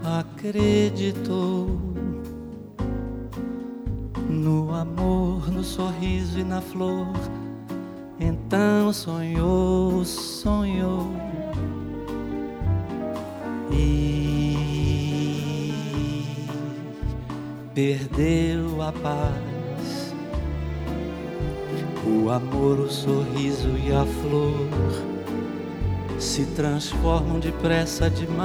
acreditou no amor, no sorriso e na flor. Então sonhou, sonhou e perdeu a paz. O amor, o sorriso e a flor se transformam depressa demais.